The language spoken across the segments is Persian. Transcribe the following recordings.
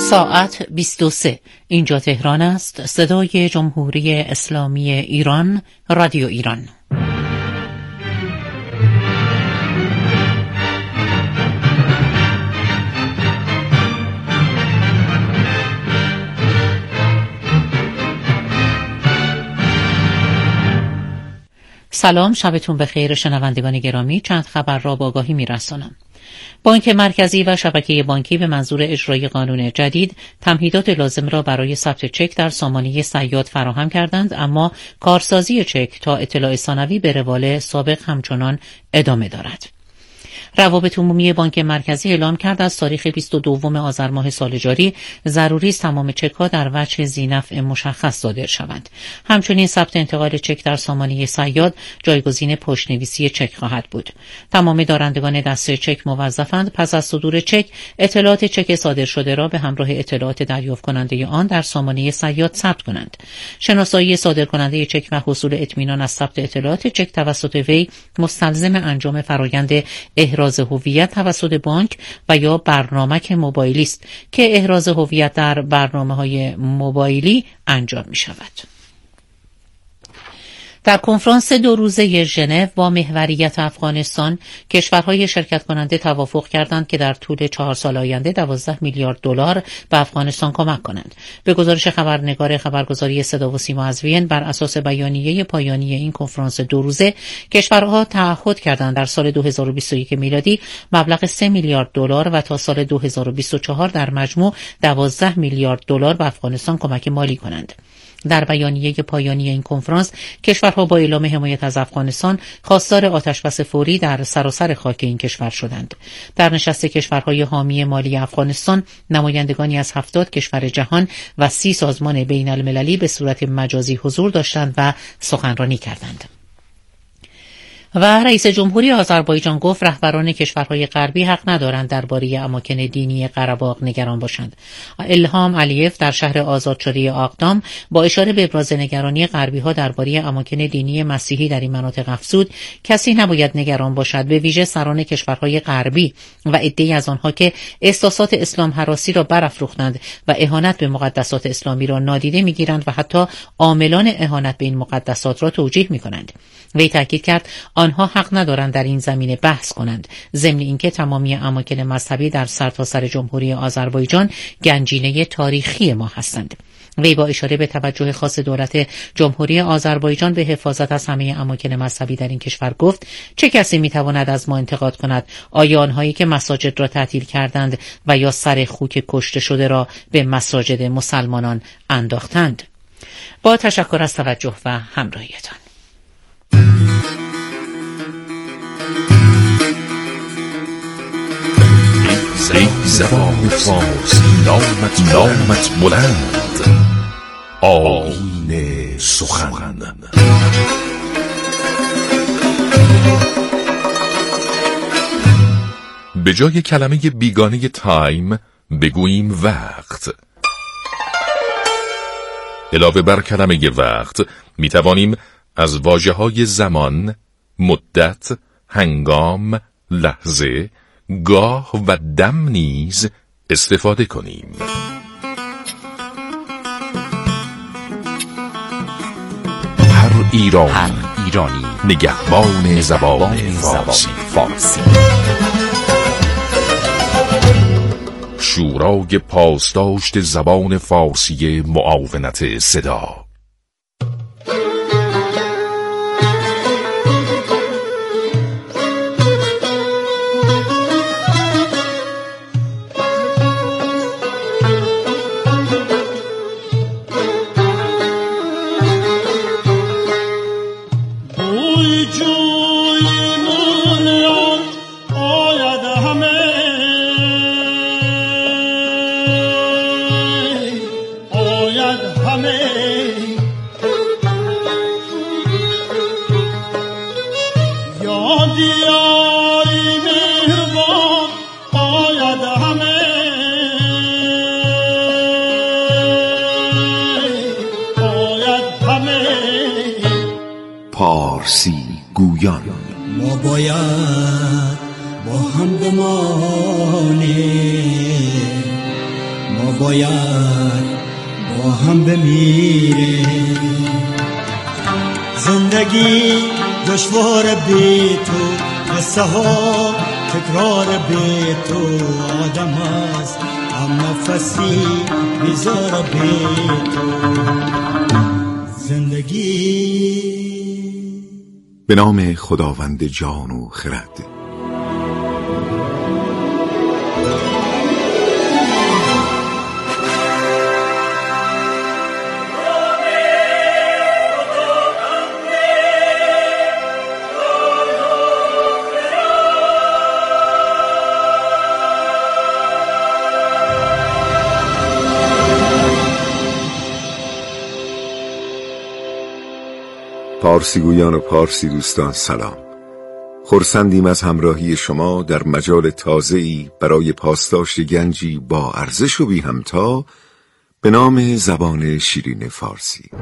ساعت 23. اینجا تهران است. صدای جمهوری اسلامی ایران، رادیو ایران. سلام، شبتون بخیر شنوندگان گرامی. چند خبر را با آگاهی می‌رسانم. بانک مرکزی و شبکه بانکی به منظور اجرای قانون جدید تمهیدات لازم را برای ثبت چک در سامانه صیاد فراهم کردند، اما کارسازی چک تا اطلاع ثانوی به روال سابق همچنان ادامه دارد. روابط عمومی بانک مرکزی اعلام کرد از تاریخ 22 آذر ماه سال جاری ضروری است تمام چک‌ها در وجه ذی‌نفع مشخص صادر شوند. همچنین ثبت انتقال چک در سامانه صیاد جایگزین پشت‌نویسی چک خواهد بود. تمام دارندگان دسته چک موظفند پس از صدور چک اطلاعات چک صادر شده را به همراه اطلاعات دریافت کننده آن در سامانه صیاد ثبت کنند. شناسایی صادر کننده چک و حصول اطمینان از ثبت اطلاعات چک توسط وی مستلزم انجام فرآیند احراز هویت توسط بانک و یا برنامه موبایلی است که احراز هویت در برنامه‌های موبایلی انجام می‌شود. در کنفرانس 2 روزه ژنو با محوریت افغانستان، کشورهای شرکت کننده توافق کردند که در طول 4 سال آینده 12 میلیارد دلار به افغانستان کمک کنند. به گزارش خبرنگار خبرگزاری صدا و سیما از وین، بر اساس بیانیه پایانی این کنفرانس 2 روزه، کشورها تعهد کردند در سال 2021 میلادی مبلغ 3 میلیارد دلار و تا سال 2024 در مجموع 12 میلیارد دلار به افغانستان کمک مالی کنند. در بیانیه پایانی این کنفرانس، کشورها با اعلام حمایت از افغانستان خواستار آتشبس فوری در سراسر خاک این کشور شدند. در نشست کشورهای حامی مالی افغانستان، نمایندگانی از 70 کشور جهان و 30 سازمان بین المللی به صورت مجازی حضور داشتند و سخنرانی کردند. و رئیس جمهوری آذربایجان گفت رهبران کشورهای غربی حق ندارند درباره اماکن دینی قره‌باغ نگران باشند. الهام علیف در شهر آزادشده آقدام با اشاره به ابراز نگرانی غربی‌ها درباره اماکن دینی مسیحی در این مناطق افزود کسی نباید نگران باشد، به ویژه سران کشورهای غربی و عده‌ای از آنها که احساسات اسلام هراسی را برافروختند و اهانت به مقدسات اسلامی را نادیده می‌گیرند و حتی عاملان اهانت به این مقدسات را توجیه می‌کنند. وی تاکید کرد آنها حق ندارند در این زمینه بحث کنند، ضمن اینکه تمامی اماکن مذهبی در سرتاسر جمهوری آذربایجان گنجینه تاریخی ما هستند. وی با اشاره به توجه خاص دولت جمهوری آذربایجان به حفاظت از همه اماکن مذهبی در این کشور گفت چه کسی میتواند از ما انتقاد کند؟ آیا آنهایی که مساجد را تعطیل کردند و یا سر خوک کشته شده را به مساجد مسلمانان انداختند؟ با تشکر از توجه و همراهیتان. ای زبان فارسی نامت بلند، آیین سخن. به جای کلمه بیگانه تایم بگوییم وقت. علاوه بر کلمه وقت می توانیم از واژه‌های زمان، مدت، هنگام، لحظه، گاه و دم نیز استفاده کنیم. هر ایرانی نگهبان زبان فارسی. شورای پاسداشت زبان فارسی معاونت صدا. پارسی گویان. ما باید با هم بمانیم، ما باید با هم بمیره. زندگی دشوار بی تو، قصه ها تکرار بی تو، آدم است هم نفسی بیزار بی تو. زندگی به نام خداوند جان و خرد. پارسی گویان و پارسی دوستان سلام. خرسندیم از همراهی شما در مجال تازه‌ای برای پاسداشت گنجی با ارزش و بی همتا به نام زبان شیرین فارسی.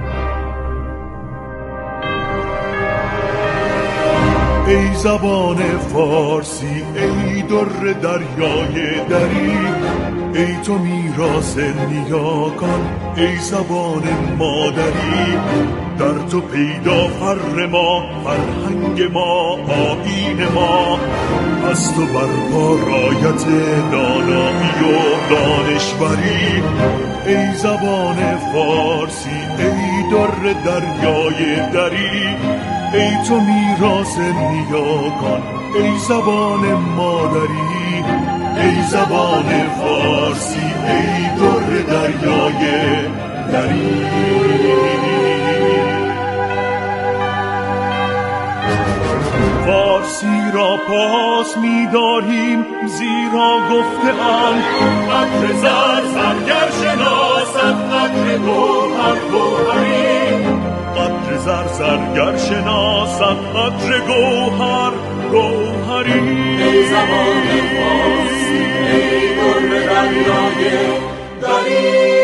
ای زبان فارسی، ای در دریای دری، ای تو میراث نیاکان، ای زبان مادری. در تو پیدا فر ما، فرهنگ ما، آیین ما. از تو برپا رایت دانایی و دانشوری. ای زبان فارسی، ای در دریای دری، ای تو میراث نیاکان، ای زبان مادری. ای زبان فارسی، ای در دریای دری. فارسی را پاس می‌داریم زیرا گفته‌اند قدر زر زرگر شناسد، قدر گوهر گوهری. قدر زر زرگر شناسد، قدر گوهر گوهری. ای زبان فارسی، ای در دریای دری.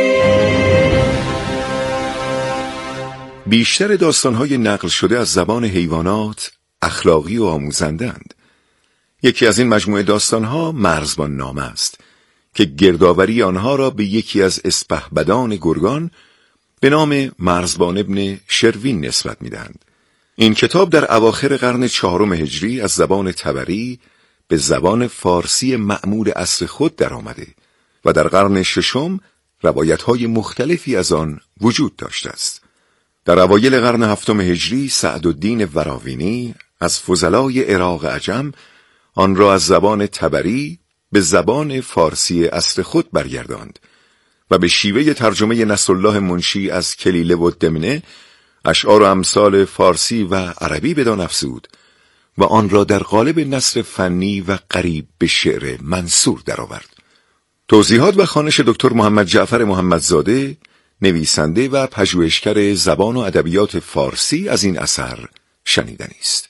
بیشتر داستان‌های نقل شده از زبان حیوانات اخلاقی و آموزندند. یکی از این مجموعه داستان‌ها مرزبان نامه است که گردآوری آنها را به یکی از اسپهبدان گرگان به نام مرزبان ابن شروین نسبت می‌دهند. این کتاب در اواخر قرن 4 هجری از زبان تبری به زبان فارسی معمول عصر خود درآمده و در قرن 6 روایت‌های مختلفی از آن وجود داشته است. در اوایل قرن 7 هجری سعدالدین وراوینی از فضلای عراق عجم آن را از زبان تبری به زبان فارسی عصر خود برگرداند و به شیوه ترجمه نصرالله منشی از کلیله و دمنه اشعار و امثال فارسی و عربی بدان افزود و آن را در قالب نثر فنی و قریب به شعر منثور درآورد. توضیحات و خوانش دکتر محمد جعفر محمدزاده، نویسنده و پژوهشگر زبان و ادبیات فارسی، از این اثر شنیدنی است.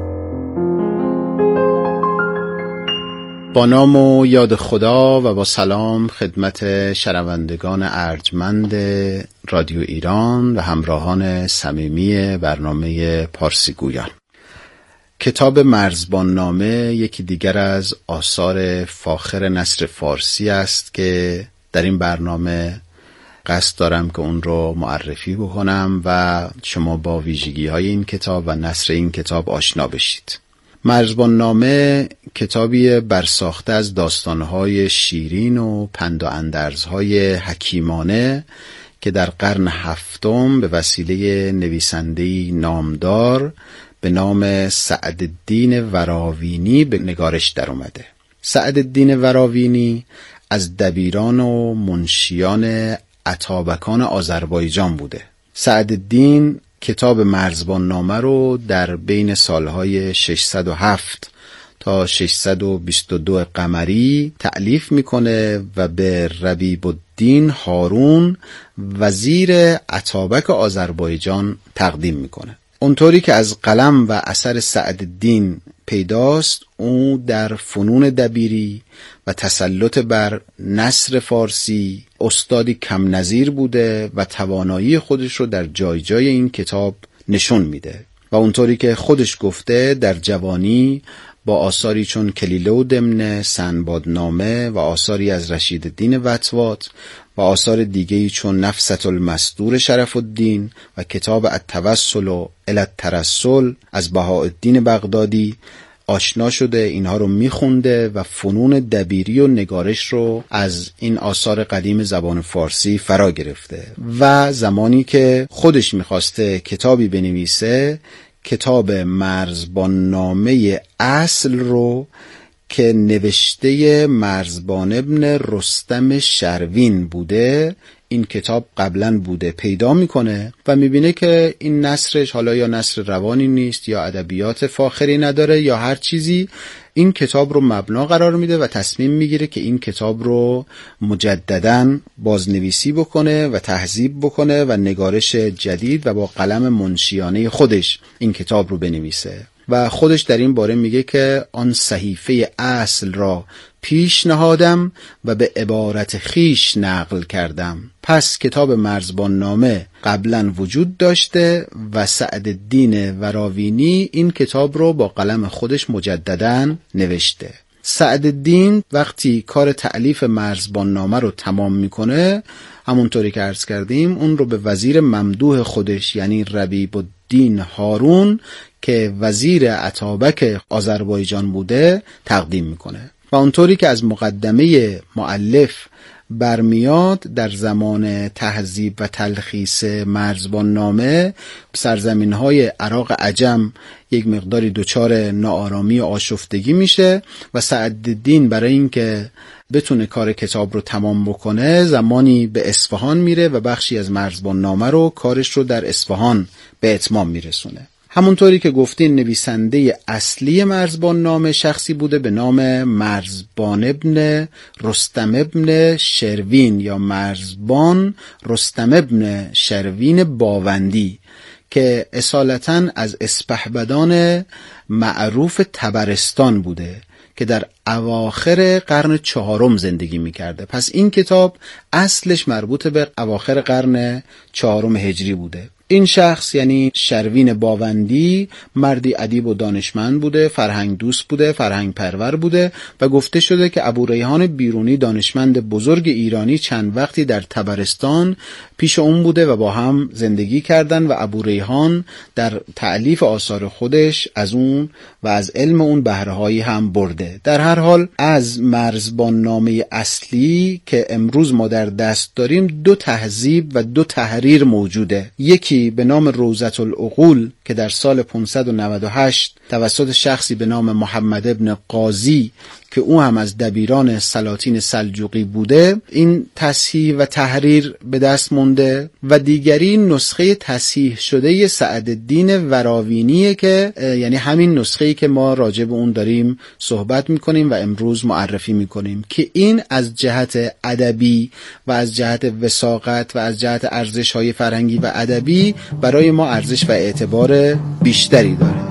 با نام و یاد خدا و با سلام خدمت شنوندگان ارجمند رادیو ایران و همراهان صمیمی برنامه پارسی گویان. کتاب مرزبان نامه یکی دیگر از آثار فاخر نثر فارسی است که در این برنامه قصد دارم که اون رو معرفی بکنم و شما با ویژگی‌های این کتاب و نثر این کتاب آشنا بشید. مرزبان نامه کتابی برساخته از داستان‌های شیرین و پند و اندرزهای حکیمانه که در قرن 7 به وسیله نویسنده‌ای نامدار به نام سعدالدین وراوینی به نگارش در اومده. سعدالدین وراوینی از دبیران و منشیان اتابکان آذربایجان بوده. سعدالدین کتاب مرزبان نامه رو در بین سالهای 607 تا 622 قمری تألیف میکنه و به ربیب الدین هارون وزیر اتابک آذربایجان تقدیم میکنه. اونطوری که از قلم و اثر سعدالدین پیداست، او در فنون دبیری و تسلط بر نثر فارسی استادی کم نظیر بوده و توانایی خودش رو در جای جای این کتاب نشون میده و اونطوری که خودش گفته در جوانی با آثاری چون کلیله و دمنه، سنبادنامه و آثاری از رشید الدین وطواط و آثار دیگه‌ای چون نفست المصدور شرف الدین و کتاب التوسل الی الترسل از بهاءالدین بغدادی آشنا شده، اینها رو میخونده و فنون دبیری و نگارش رو از این آثار قدیم زبان فارسی فرا گرفته و زمانی که خودش میخواسته کتابی بنویسه، کتاب مرزبان نامه اصل رو که نوشته مرزبان ابن رستم شروین بوده، این کتاب قبلا بوده، پیدا میکنه و میبینه که این نثرش حالا یا نثر روانی نیست یا ادبیات فاخری نداره یا هر چیزی، این کتاب رو مبنا قرار میده و تصمیم میگیره که این کتاب رو مجدداً بازنویسی بکنه و تهذیب بکنه و نگارش جدید و با قلم منشیانه خودش این کتاب رو بنویسه و خودش در این باره میگه که آن صحیفه اصل را پیش نهادم و به عبارت خیش نقل کردم. پس کتاب مرزبان نامه قبلا وجود داشته و سعدالدین وراوینی این کتاب رو با قلم خودش مجدداً نوشته. سعدالدین وقتی کار تألیف مرزبان نامه رو تمام میکنه، همونطوری که عرض کردیم اون رو به وزیر ممدوح خودش یعنی ربیب الدین هارون که وزیر اتابک آذربایجان بوده تقدیم میکنه و اونطوری که از مقدمه مؤلف برمیاد، در زمان تهذیب و تلخیص مرزبان نامه سرزمین‌های عراق عجم یک مقداری دچار ناآرامی و آشفتگی میشه و سعدالدین برای اینکه بتونه کار کتاب رو تمام بکنه زمانی به اصفهان میره و بخشی از مرزبان نامه رو کارش رو در اصفهان به اتمام میرسونه. همونطوری که گفتین نویسنده اصلی مرزبان نامه شخصی بوده به نام مرزبان ابن رستم ابن شروین یا مرزبان رستم ابن شروین باوندی که اصالتاً از اسپهبدان معروف طبرستان بوده که در اواخر قرن 4 زندگی می‌کرده. پس این کتاب اصلش مربوط به اواخر قرن 4 هجری بوده. این شخص یعنی شروین باوندی مردی ادیب و دانشمند بوده، فرهنگ دوست بوده، فرهنگ پرور بوده و گفته شده که ابوریحان بیرونی دانشمند بزرگ ایرانی چند وقتی در طبرستان پیش اون بوده و با هم زندگی کردن و ابوریحان در تألیف آثار خودش از اون و از علم اون بهره‌هایی هم برده. در هر حال از مرزبان نامه اصلی که امروز ما در دست داریم 2 تهذیب و 2 تحریر موجوده. یکی به نام روضة العقول که در سال 598 توسط شخصی به نام محمد ابن قاضی که او هم از دبیران سلاطین سلجوقی بوده این تصحیح و تحریر به دست مونده و دیگری نسخه تصحیح شده سعدالدین وراوینیه که یعنی همین نسخه‌ای که ما راجع به اون داریم صحبت میکنیم و امروز معرفی میکنیم که این از جهت ادبی و از جهت وثاقت و از جهت ارزش‌های فرهنگی و ادبی برای ما ارزش و اعتبار بیشتری داره.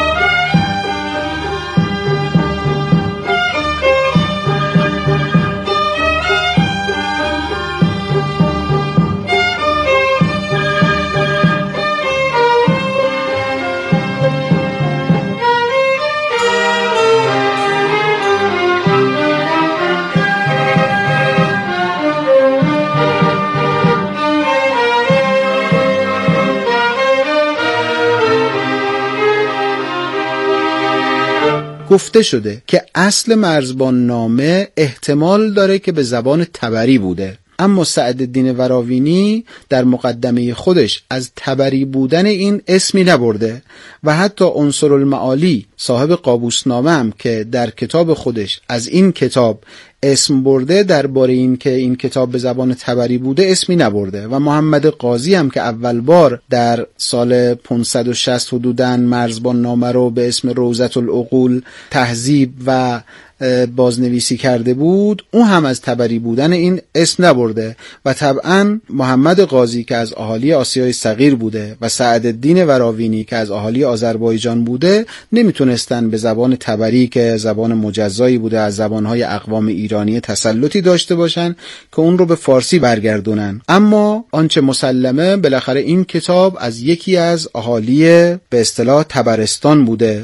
گفته شده که اصل مرزبان نامه احتمال داره که به زبان تبری بوده، اما سعدالدین وراوینی در مقدمه خودش از تبری بودن این اسمی نبرده و حتی عنصر المعالی صاحب قابوسنامه هم که در کتاب خودش از این کتاب اسم برده درباره این که این کتاب به زبان تبری بوده اسمی نبرده و محمد قاضی هم که اول بار در سال 560 حدوداً مرزبان نامه رو به اسم روضة العقول تهذیب و بازنویسی کرده بود اون هم از تبری بودن این اسم نبرده و طبعا محمد قاضی که از اهالی آسیای صغیر بوده و سعدالدین وراوینی که از اهالی آذربایجان بوده نمیتونستن به زبان تبری که زبان مجزایی بوده از زبانهای اقوام ایرانی تسلطی داشته باشن که اون رو به فارسی برگردونن. اما آنچه مسلمه بالاخره این کتاب از یکی از اهالی به اصطلاح طبرستان بوده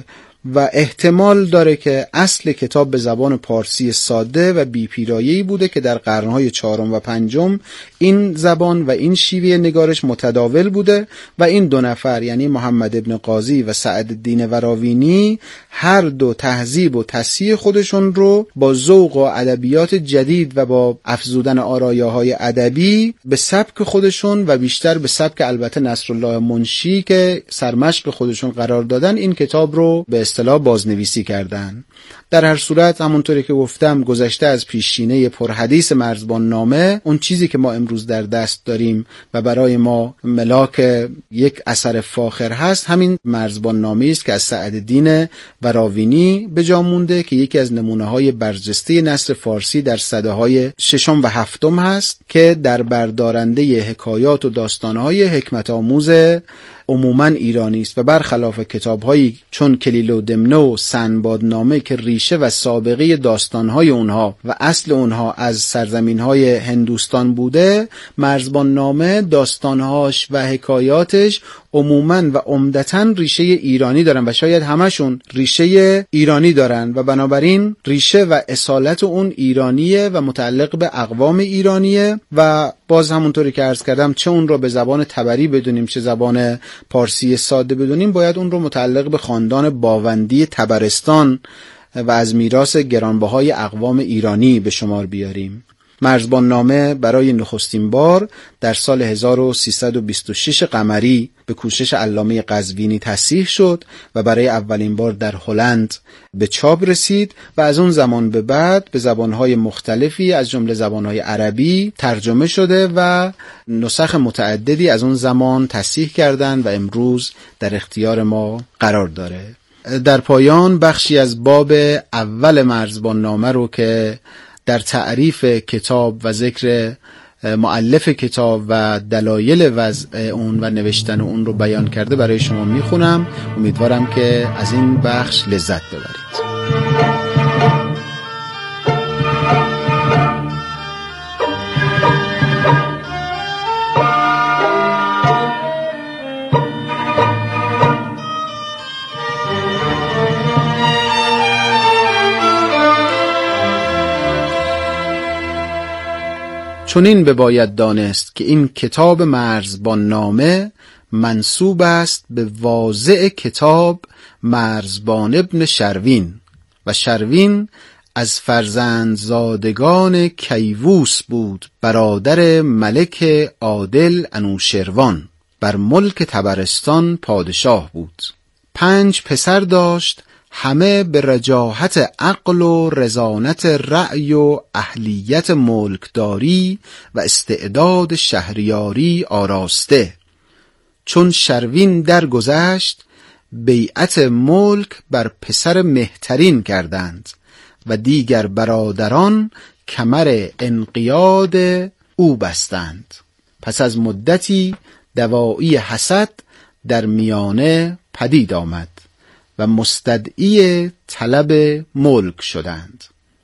و احتمال داره که اصل کتاب به زبان پارسی ساده و بی‌پیرایه‌ای بوده که در قرن‌های 4 و 5 این زبان و این شیوه نگارش متداول بوده و این دو نفر یعنی محمد ابن قاضی و سعدالدین وراوینی هر دو تهذیب و تصحیح خودشون رو با ذوق و ادبیات جدید و با افزودن آرایه‌های ادبی به سبک خودشون و بیشتر به سبک البته نصرالله منشی که سرمشق خودشون قرار دادن این کتاب رو به اصطلاح بازنویسی کردن. در هر صورت همونطوری که گفتم گذشته از پیشینه پرحدیث مرزبان نامه، اون چیزی که ما امروز در دست داریم و برای ما ملاک یک اثر فاخر هست همین مرزبان نامه است که از سعدالدین وراوینی به جا مونده که یکی از نمونه‌های برجسته نثر فارسی در سده‌های 6 و 7 هست که در بردارنده حکایات و داستان‌های حکمت آموز عموماً ایرانی است و برخلاف کتاب‌هایی چون کلیل و دمنه و سنبادنامه که ریشه و سابقه داستان‌های اونها و اصل اونها از سرزمین‌های هندوستان بوده، مرزبان نامه داستان‌هاش و حکایاتش عموماً و عمدتاً ریشه ایرانی دارن و شاید همشون ریشه ایرانی دارن و بنابراین ریشه و اصالت اون ایرانیه و متعلق به اقوام ایرانیه و باز همونطوری که عرض کردم چه اون رو به زبان تبری بدونیم چه زبان پارسی ساده بدونیم باید اون رو متعلق به خاندان باوندی تبرستان و از میراث گرانبهای اقوام ایرانی به شمار بیاریم. مرزبان نامه برای نخستین بار در سال 1326 قمری به کوشش علامه قزوینی تصحیح شد و برای اولین بار در هلند به چاپ رسید و از اون زمان به بعد به زبانهای مختلفی از جمله زبانهای عربی ترجمه شده و نسخ متعددی از اون زمان تصحیح کردند و امروز در اختیار ما قرار داره. در پایان بخشی از باب اول مرزبان نامه رو که در تعریف کتاب و ذکر مؤلف کتاب و دلایل وضع اون و نوشتن اون رو بیان کرده برای شما میخونم. امیدوارم که از این بخش لذت ببرید. چنین بباید دانست که این کتاب مرزبان نامه منسوب است به واضع کتاب مرزبان ابن شروین و شروین از فرزندزادگان کیووس بود، برادر ملک عادل انوشروان، بر ملک تبرستان پادشاه بود. 5 پسر داشت، همه به رجاحت عقل و رزانت رأی و اهلیت ملکداری و استعداد شهریاری آراسته. چون شروین درگذشت بیعت ملک بر پسر مهترین کردند و دیگر برادران کمر انقیاد او بستند. پس از مدتی دواعی حسد در میانه پدید آمد و مستدعی طلب ملک شدند.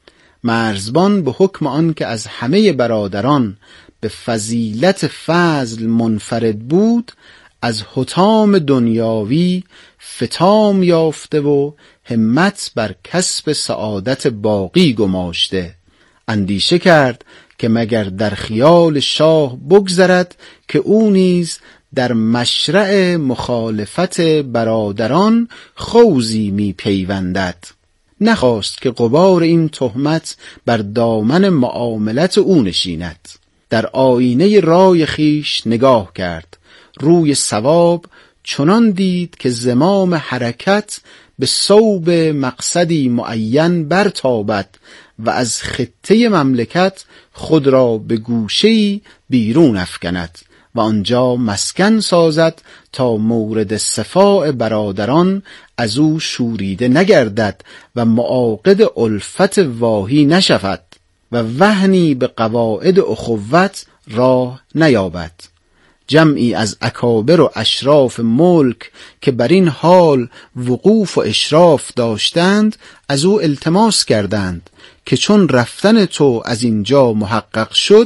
مرزبان به حکم آن که از همه برادران به فضیلت فضل منفرد بود، از حطام دنیاوی فتام یافته و همت بر کسب سعادت باقی گماشته. اندیشه کرد که مگر در خیال شاه بگذرد که او نیز در مشرع مخالفت برادران خوضی می پیوندد. نخواست که غبار این تهمت بر دامن معاملت او نشیند. در آینه رای خیش نگاه کرد، روی صواب چنان دید که زمام حرکت به صوب مقصدی معین برتابد و از خطه مملکت خود را به گوشه‌ای بیرون افکند و آنجا مسکن سازد تا مورد صفاء برادران از او شوریده نگردد و معاقد الفت واهی نشود و وهنی به قواعد اخوت راه نیابد. جمعی از اکابر و اشراف ملک که بر این حال وقوف و اشراف داشتند از او التماس کردند که چون رفتن تو از اینجا محقق شد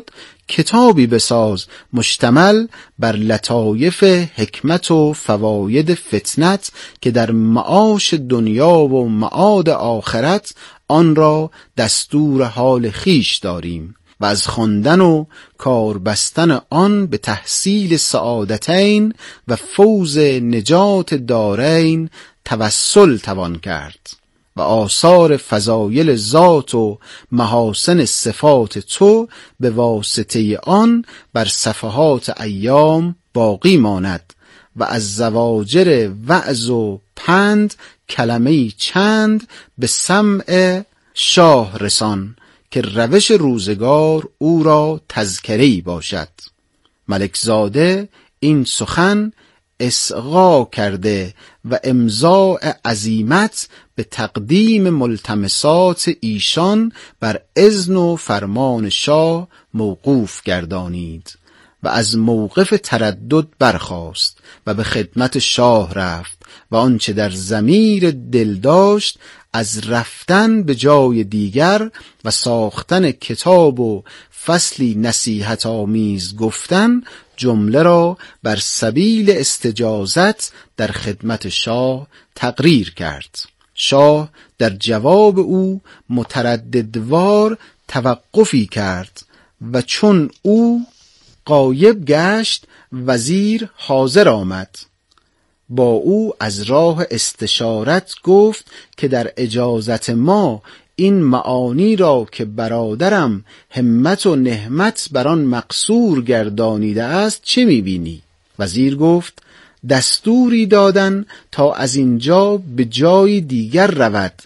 کتابی بساز مشتمل بر لطایف حکمت و فواید فتنت که در معاش دنیا و معاد آخرت آن را دستور حال خیش داریم و از خواندن و کاربستن آن به تحصیل سعادتین و فوز نجات دارین توسل توان کرد و آثار فضایل ذات و محاسن صفات تو به واسطه آن بر صفحات ایام باقی ماند و از زواجر وعظ و پند کلمه‌ای چند به سمع شاه رسان که روش روزگار او را تذکره‌ای باشد. ملک زاده این سخن اصغا کرده و امضاء عزیمت به تقدیم ملتمسات ایشان بر اذن و فرمان شاه موقوف گردانید و از موقف تردد برخاست و به خدمت شاه رفت و آنچه در ضمیر دل داشت از رفتن به جای دیگر و ساختن کتاب و فصلی نصیحت آمیز گفتن جمله را بر سبیل استجازت در خدمت شاه تقریر کرد. شاه در جواب او مترددوار توقفی کرد و چون او غایب گشت وزیر حاضر آمد. با او از راه استشارت گفت که در اجازت ما این معانی را که برادرم همت و نهمت بر آن مقصور گردانیده است چه می‌بینی؟ وزیر گفت دستوری دادن تا از اینجا به جای دیگر رود،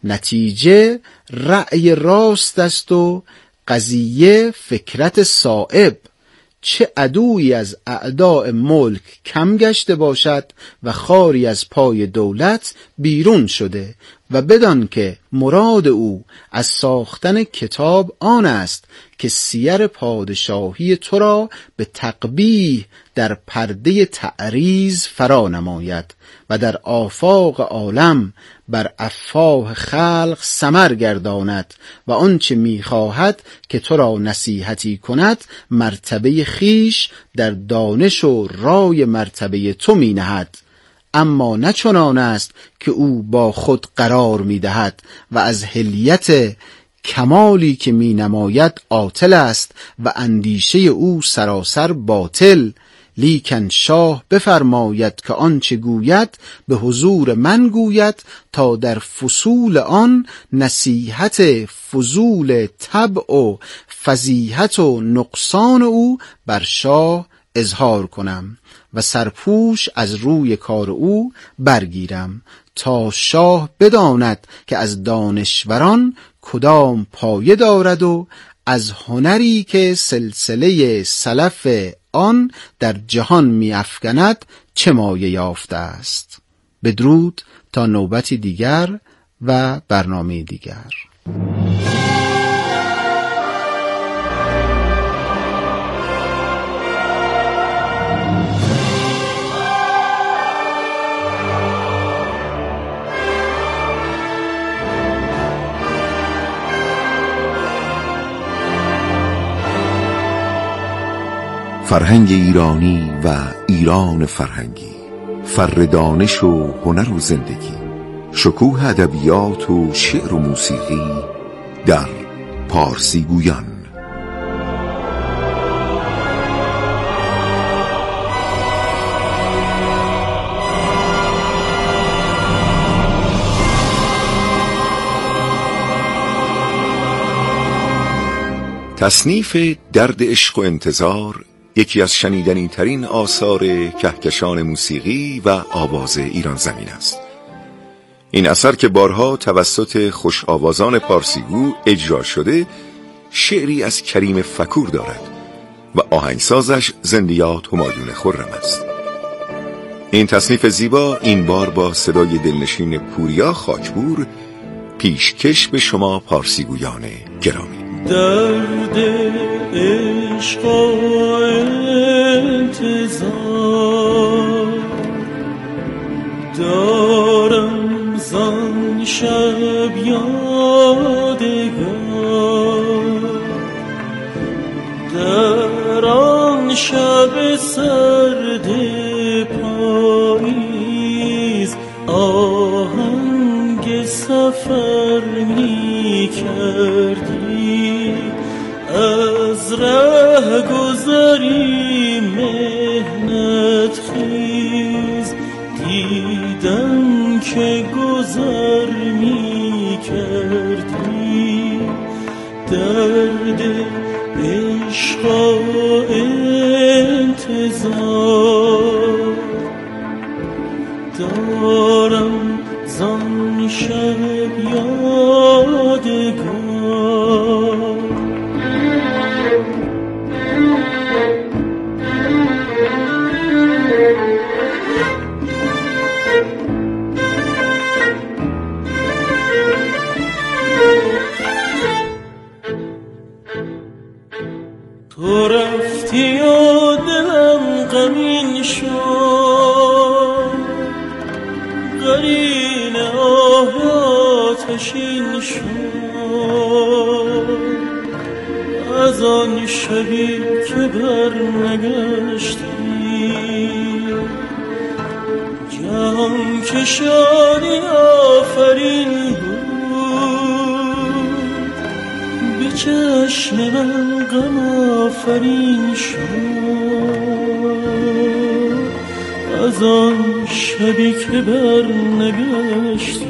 نتیجه رأی راست است و قضیه فکرت صائب. چه عدویی از اعداء ملک کم گشته باشد و خاری از پای دولت بیرون شده و بدان که مراد او از ساختن کتاب آن است که سیر پادشاهی تو را به تقبیح در پرده تعریض فرا نماید و در آفاق عالم بر افواه خلق ثمر گرداند و آنچه می‌خواهد که تو را نصیحتی کند مرتبه خیش در دانش و رای مرتبه تو می‌نهد، اما نه چنان است که او با خود قرار می‌دهد و از حلیت کمالی که می‌نماید عاطل است و اندیشه او سراسر باطل. لیکن شاه بفرماید که آنچه گوید به حضور من گوید تا در فصول آن نصیحت فضول طبع و فضیحت و نقصان او بر شاه اظهار کنم و سرپوش از روی کار او برگیرم تا شاه بداند که از دانشوران کدام پایه دارد و از هنری که سلسله سلف آن در جهان می افکند چه مایه یافته است. بدرود تا نوبتی دیگر و برنامه دیگر. فرهنگ ایرانی و ایران فرهنگی، فر دانش و هنر و زندگی، شکوه ادبیات و شعر و موسیقی در پارسی گویان. تصنیف درد عشق و انتظار یکی از شنیدنی ترین آثار کهکشان موسیقی و آواز ایران زمین است. این اثر که بارها توسط خوش آوازان پارسیگو اجرا شده، شعری از کریم فکور دارد و آهنگسازش زندیات همایون خرم است. این تصنیف زیبا این بار با صدای دلنشین پوریا خاکپور پیشکش به شما پارسیگویان گرامی. درد عشق و انتظار دارم زان شب یادگار، در آن شب سرد پاییز آهنگ سفر می کردی، از ره گذری مهنت خیز دیدم که گذر می کردی. درد عشق و انتظار دارم زان شب یادگار. تو رفتی و دلم غمین شد، قرین آه آتشین شد. از آن شبی که بر نگشتی جهان که شادی آفرین بود، به چشم من غم آفرین شد. از آن شبی که بر نگشتی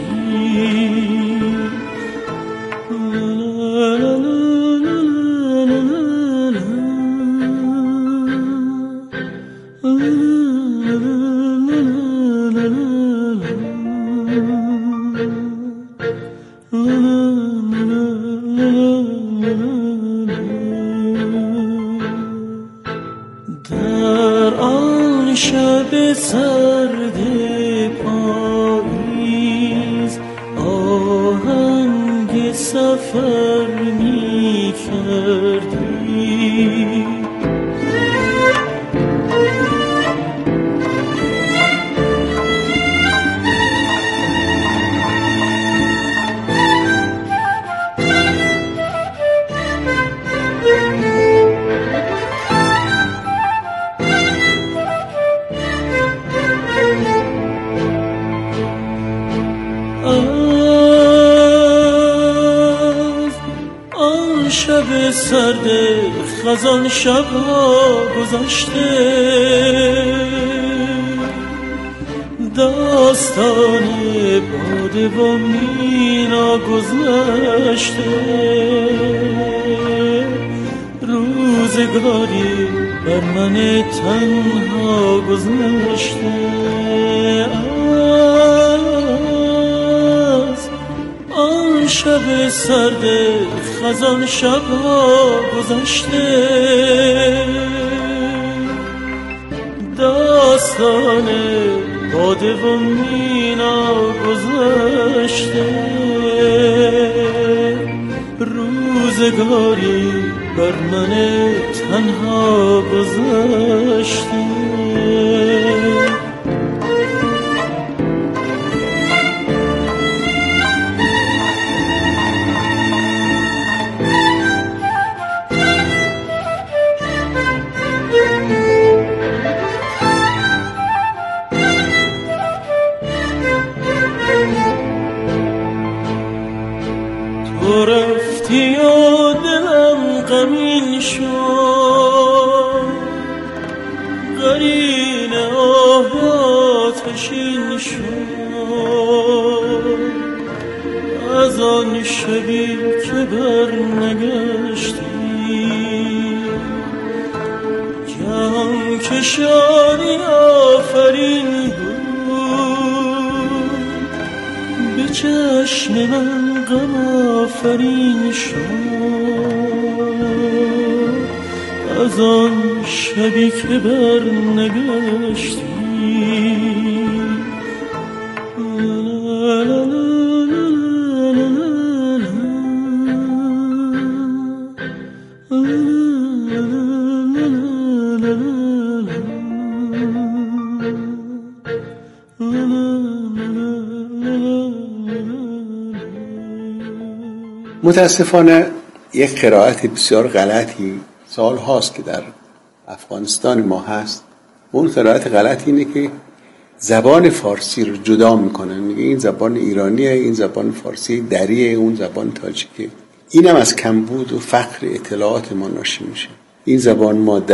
در آن شب سرد پاییز آهنگ سفر می کردی. شب سرد خزان شبها گذشته، داستان باده و مینا گذشته. روزگاری بر من تنها گذشته، آن شب سرد خزان شبها گذشته. داستان باده و مینا گذشته. روزگاری بر من تنها گذشته. تو رفتی و دلم غمین شد، قرین آه آتشین شد. از آن شبی که بر نگشتی جهان که شادی آفرین بود، به چشم من غم آفرین شد. از آن شبی که بر نگشتی متاسفانه یک قرائت بسیار غلطی سال هاست که در افغانستان ما هست، اون قرائت غلط اینه که زبان فارسی رو جدا میکنن، میگه این زبان ایرانیه، این زبان فارسی دریه، اون زبان تاجیکه. اینم از کمبود و فقر اطلاعات ما ناشی میشه. این زبان ما